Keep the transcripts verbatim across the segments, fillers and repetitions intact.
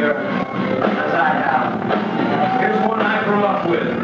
here as I have. Here's one I grew up with.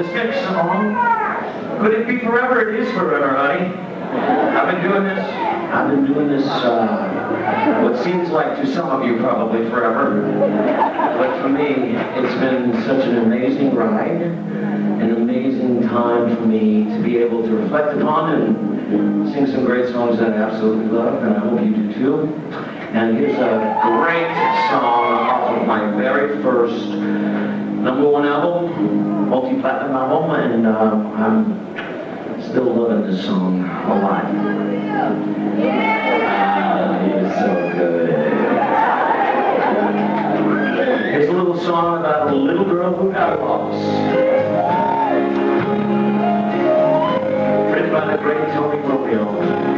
This next song, could it be forever? It is forever, honey. I've been doing this, I've been doing this, uh, what seems like to some of you probably forever. But for me, it's been such an amazing ride, an amazing time for me to be able to reflect upon and sing some great songs that I absolutely love, and I hope you do too. And here's a great song off of my very first number one album, multi-platinum album, and uh, I'm still loving this song a lot. Ah, it's so good. Here's a little song about a little girl who got lost. Written by the great Tony Propio.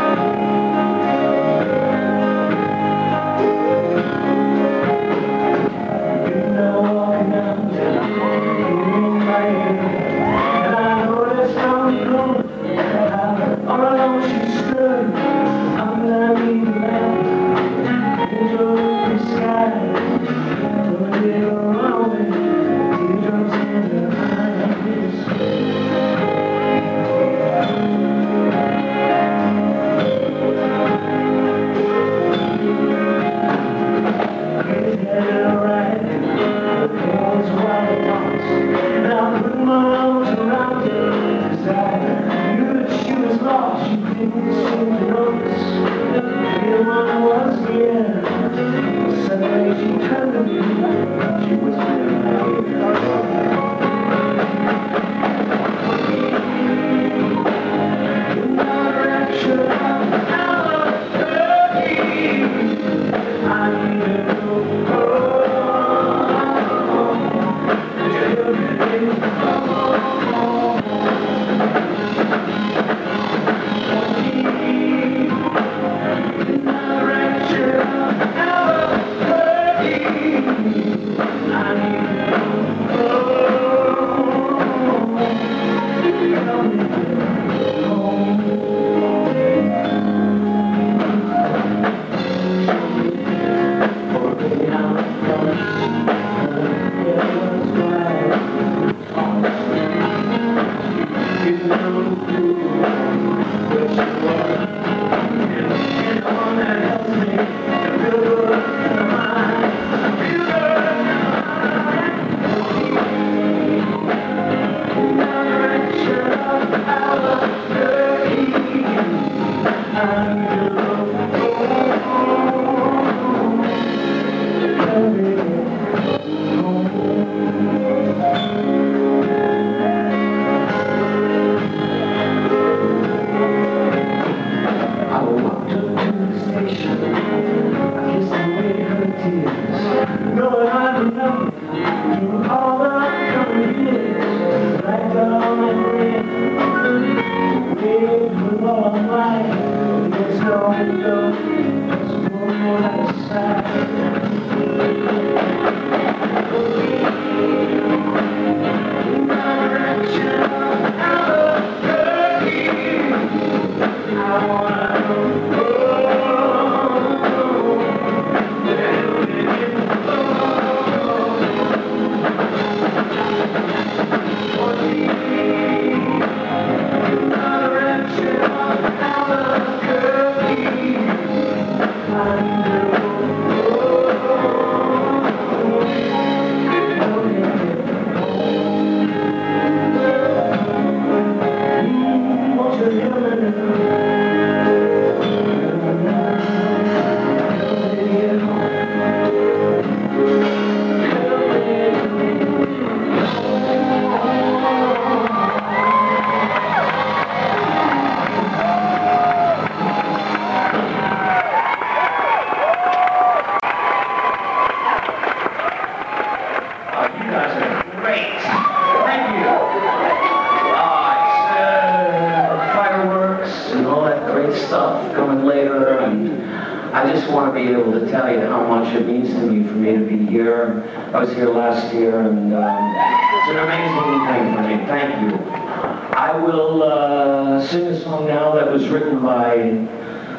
I was here last year, and um, it's an amazing thing for me. Thank you. I will uh, sing a song now that was written by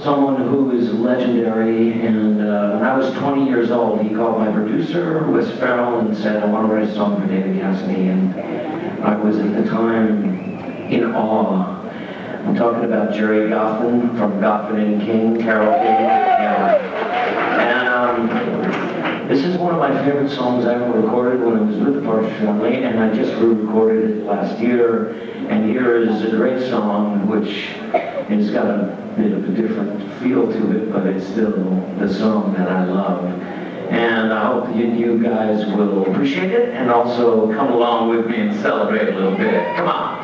someone who is legendary, and uh, when I was twenty years old, he called my producer, Wes Farrell, and said, I want to write a song for David Cassidy, and I was at the time in awe. I'm talking about Jerry Goffin from Goffin and King, Carole King, yeah. And um, this is one of my favorite songs I ever recorded when I was with the Partridge Family, and I just re-recorded it last year, and here is a great song, which has got a bit of a different feel to it, but it's still the song that I love. And I hope you, you guys will appreciate it and also come along with me and celebrate a little bit. Come on.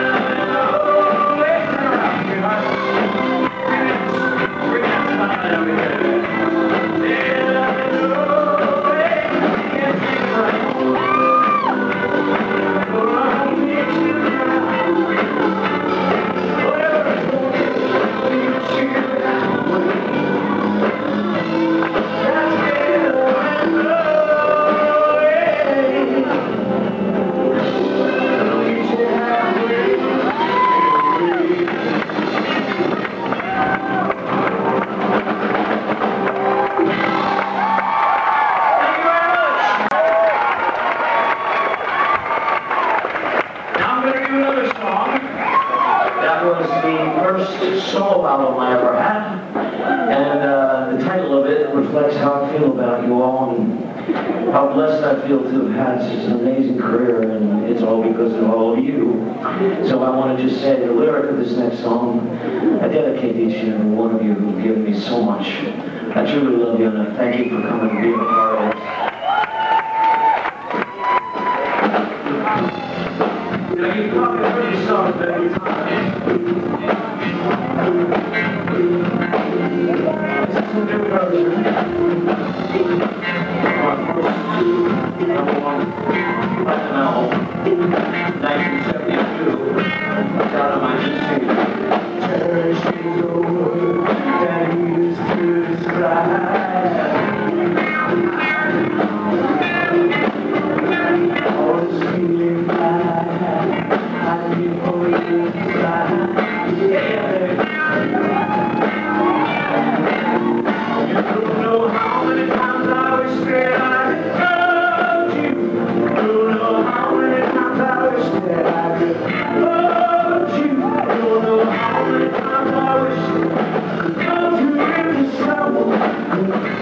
Bring that smile greatest solo album I ever had. And uh, the title of it reflects how I feel about you all and how blessed I feel to have had such an amazing career, and it's all because of all of you. So I want to just say the lyric of this next song, I dedicate to each and every one of you who've given me so much. I truly love you, and I thank you for coming and being a part of this. Now, you've probably heard these songs many times. This is a new version. Number one, Platinum album, nineteen seventy-two. It's out of my new Cherish is a word that we used to describe. Always feeling fine. I need always fine. Yeah. You don't know how many times I wish that I loved you. You don't know how many times I wish that I could love you. You don't know how many times I wish I could come to you in someone.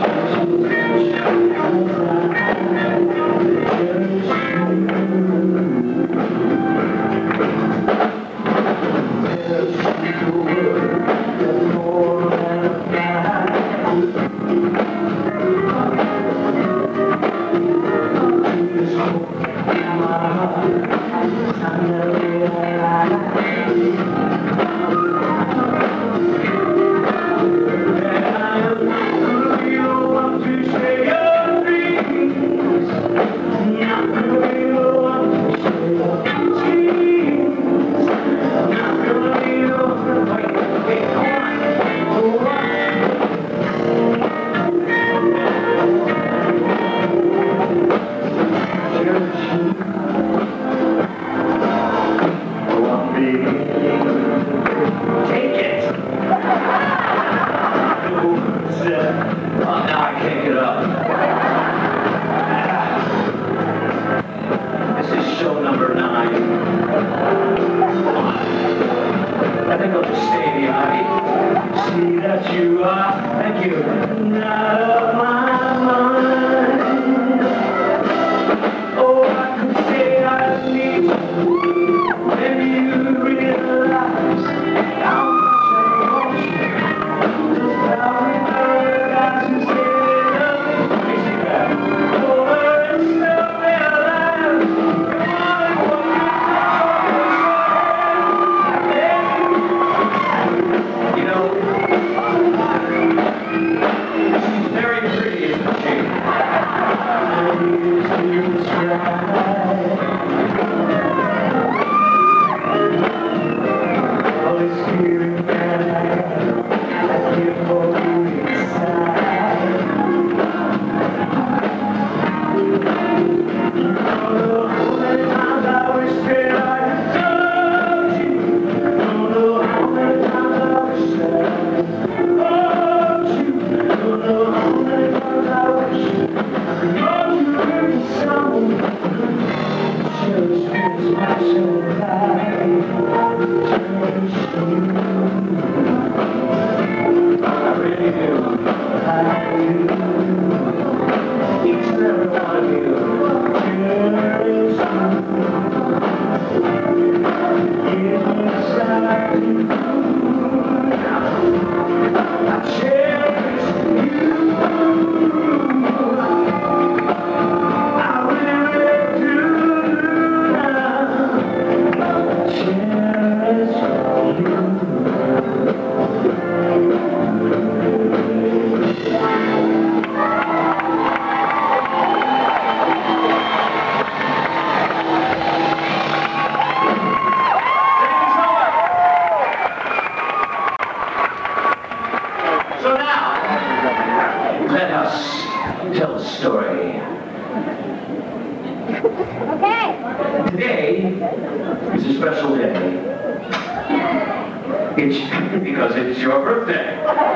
Because it's your birthday.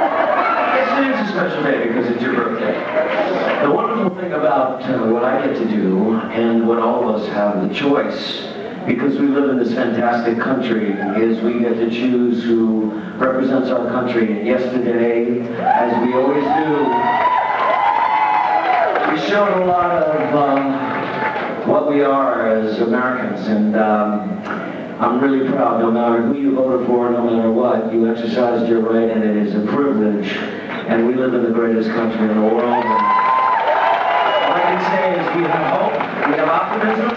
Yes, it is a special day because it's your birthday. The wonderful thing about uh, what I get to do, and what all of us have the choice because we live in this fantastic country, is we get to choose who represents our country. And yesterday, as we always do, we showed a lot of um, what we are as Americans. And um, I'm really proud, no matter who you voted for, no matter what, you exercised your right, and it is a privilege. And we live in the greatest country in the world. And all I can say is we have hope, we have optimism,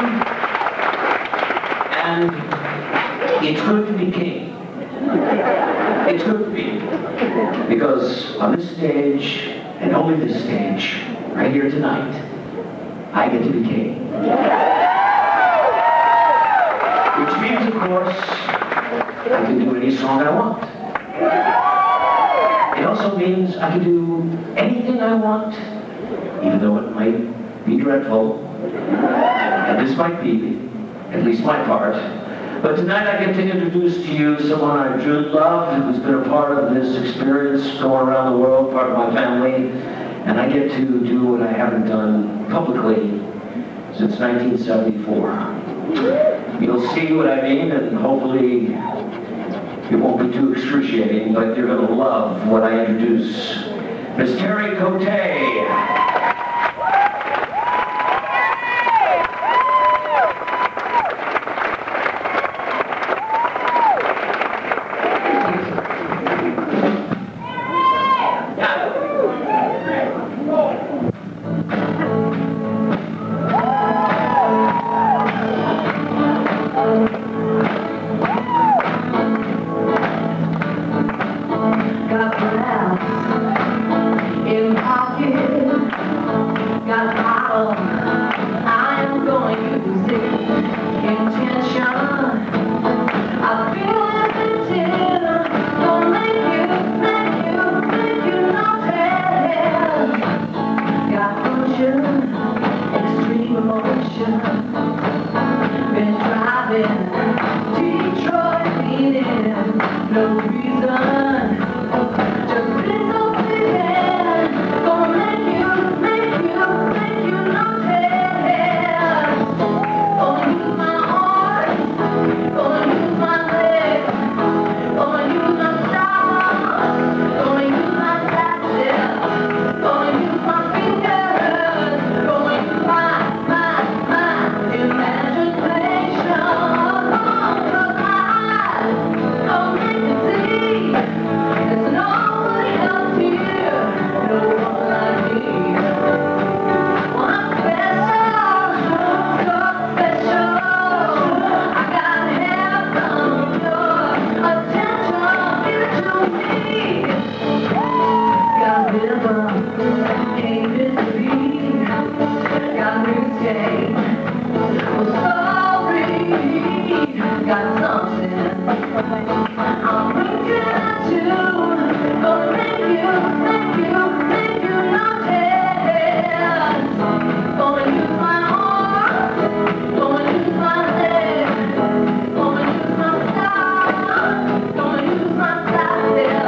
and it's good to be king. It's good to be. Because on this stage, and only this stage, right here tonight, I get to be king. Which means, of course, I can do any song I want. It also means I can do anything I want, even though it might be dreadful. And this might be, at least my part. But tonight I get to introduce to you someone I truly love, who's been a part of this experience going around the world, part of my family. And I get to do what I haven't done publicly since nineteen seventy-four. You'll see what I mean, and hopefully it won't be too excruciating, but you're going to love what I introduce. Miss Terry Cote. Yeah.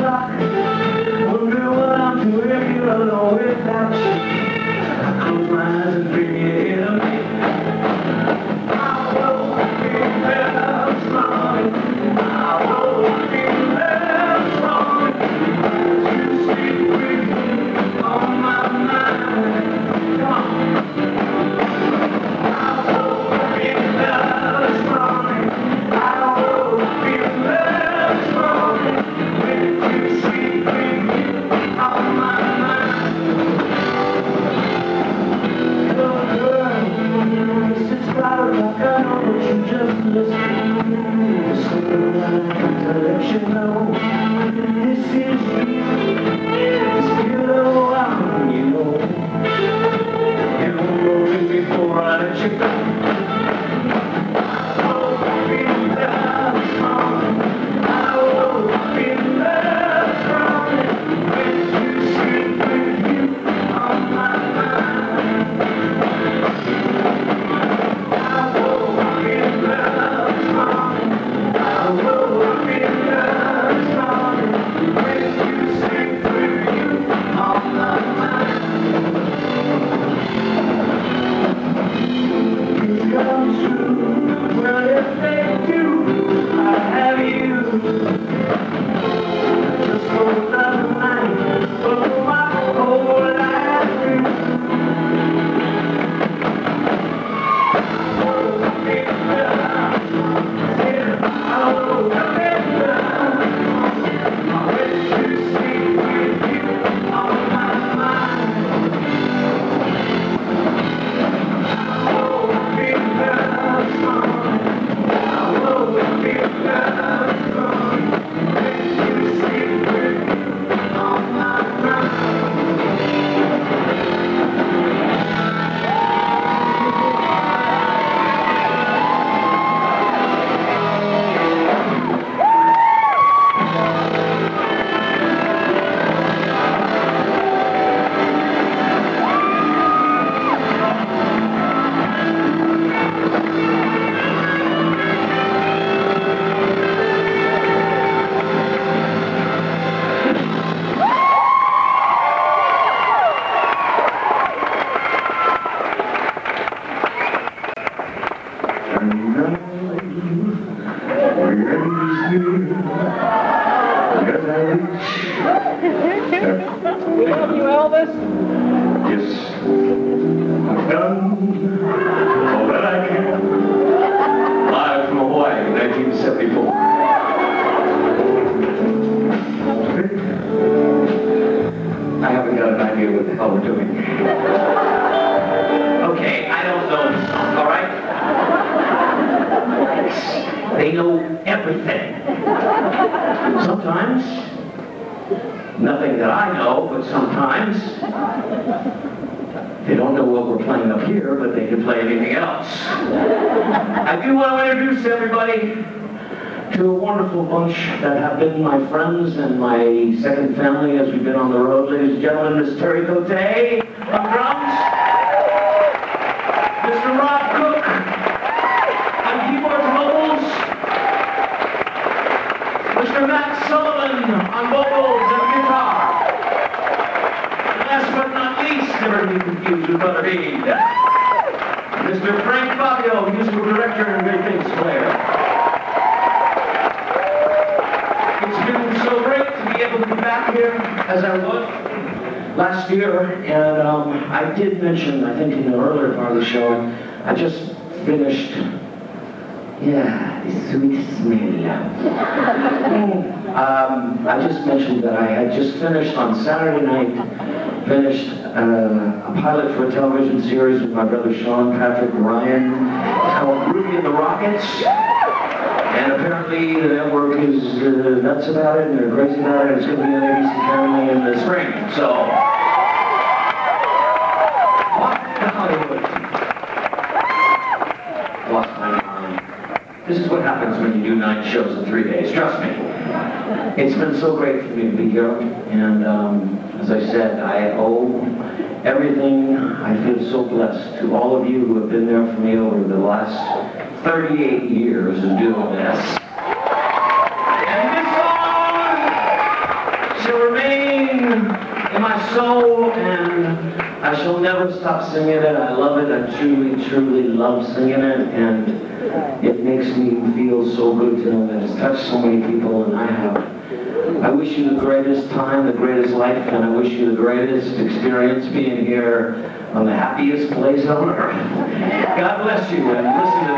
clock. Wonder what I'm doing here alone without you. I close my eyes and bring you in to me. I will be there strong. I will be there strong. You speak with me on my mind. Come on. I will be there strong. I will be there strong. When you speak with me on my mind. You're a girl, sits right like I know, but you just listen. There's something I got to let you know. This is you. It's been a while, you know. You won't go with me before I let you go. I will be there strong. I will be there strong. When you sleep with you on my mind. I will be there strong. I will be there strong. When you sleep with you on my mind. It comes true. Well, if they do, I have you. Just for another night, for my whole life through. I will be there. I will be there. When you sleep with you on my mind. I will be there strong. I will be there strong. When you sleep with you on my mind. We love you, Elvis. Yes, I've done all that I can. Live from Hawaii, nineteen seventy-four. I haven't got an idea what the hell we're doing. Okay, I don't know the song, all right? They know everything. Sometimes, nothing that I know, but sometimes they don't know what we're playing up here, but they can play anything else. I do want to introduce everybody to a wonderful bunch that have been my friends and my second family as we've been on the road. Ladies and gentlemen, Miss Terry Cote on drums, Mister Rob Cook on keyboards and vocals, Mister Matt Sullivan on vocals and guitar. And last but not least, never be confused with Brother Reed, Mister Frank Fabio, musical director and great bass player. It's been so great to be able to be back here as I was last year, and um, I did mention, I think in the earlier part of the show, I just finished, yeah, the sweet smell. um, I just mentioned that I had just finished on Saturday night, finished uh, a pilot for a television series with my brother Sean Patrick Ryan. It's called Ruby and the Rockets. And apparently the network is uh, nuts about it, and they're crazy about it, and it's going to be on A B C Family in the spring. So, what the Hollywood? Lost my mind. This is what happens when you do nine shows in three days. Trust me. It's been so great for me to be here, and um, as I said, I owe everything. I feel so blessed to all of you who have been there for me over the last thirty-eight years of doing this. And this song shall remain in my soul, and I shall never stop singing it. I love it. I truly, truly love singing it, and it makes me feel so good to know that it's touched so many people, and I have. I wish you the greatest time, the greatest life, and I wish you the greatest experience being here on the happiest place on earth. God bless you, and listen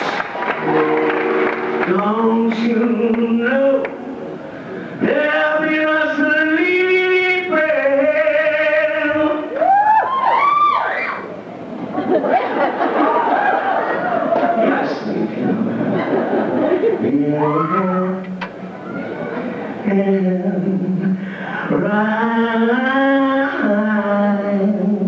to this. Don't you know happiness and leaving prayer? Yes, thank you. And right